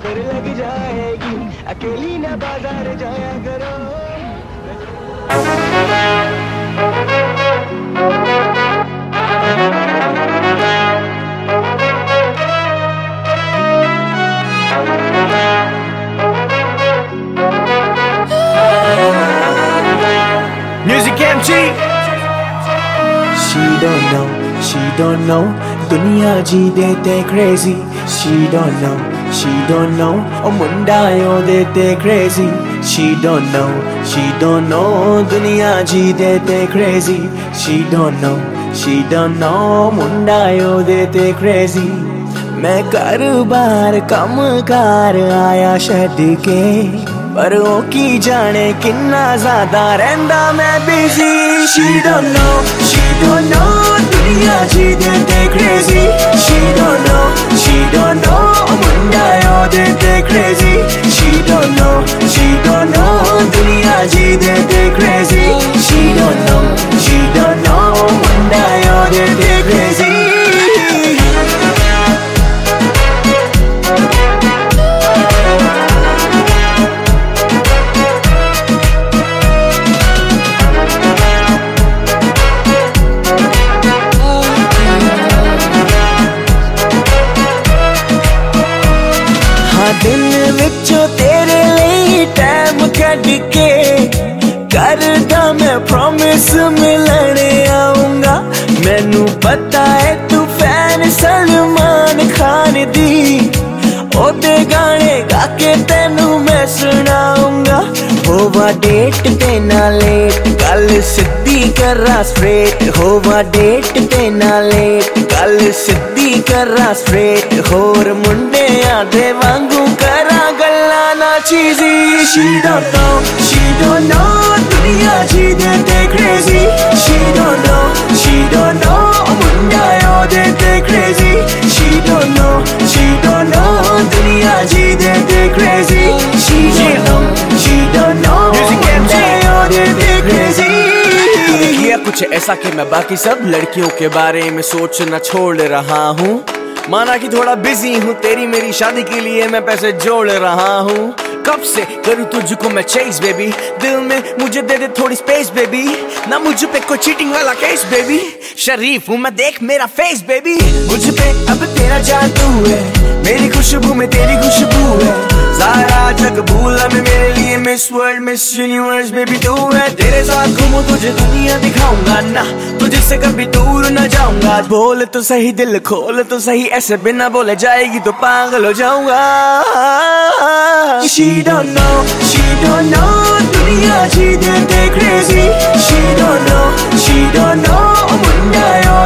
नजर लग जाएगी, अकेली ना बाजार जाया करो। Music MG. She don't know, दुनिया जी देते crazy. She don't know, ओ मुंडा यो देते crazy. She don't know, दुनिया जी देते crazy. She don't know, मुंडा यो देते crazy. मैं कारोबार कम कार आया छड्ड के, पर ओ की जाने किन्ना ज्यादा रहंदा मैं बिजी। She don't know, दुनिया जी देते crazy. She don't know, मुंडा यो देते crazy. She don't know, दुनिया जी देते crazy. She don't know, मुंडा यो देते crazy. दिन विचों तेरे लिए टाइम कढ के करदा मैं प्रॉमिस मिलने आऊंगा। मैनू पता है तू फैन सलमान खान दी, ओदे गाने गा के तेनू मैं सुनाऊंगा। होवा डेट पे ना लेट, गल सिद्धी करा स्ट्रेट। होवा डेट पे ना लेट, गल सिद्धी करा स्ट्रेट। होर मुंडे आदे वांगू करा गल्ला ना चीजी। She don't know, दुनिया जी देते crazy. She don't know, मुंडा यो देते crazy. She don't know, दुनिया जी देते crazy. She don't know, मुंडा यो देते crazy. किया कुछ ऐसा कि मैं बाकी सब लड़कियों के बारे में सोचना छोड़ रहा हूँ। माना कि थोड़ा बिजी हूँ, तेरी मेरी शादी के लिए मैं पैसे जोड़ रहा हूँ। कब से करूँ तुझको मैं चेस बेबी, दिल में मुझे दे दे थोड़ी स्पेस बेबी। ना मुझ पे कोई चीटिंग वाला केस बेबी, शरीफ हूँ मैं देख मेरा फेस बेबी। मुझ पे अब तेरा जादू है, मेरी खुशबू में तेरी खुशबू है। सारा जग भूला मैं, मेरे लिए miss world miss universe baby तू है। तेरे साथ घूमूं तुझे दुनिया दिखाऊंगा ना, तुझसे कभी दूर न जाऊंगा। बोल तो सही दिल खोल तो सही, ऐसे बिना बोले जाएगी तो पागल हो जाऊंगा। She don't know, दुनिया जी देते crazy. She don't know, Munda yo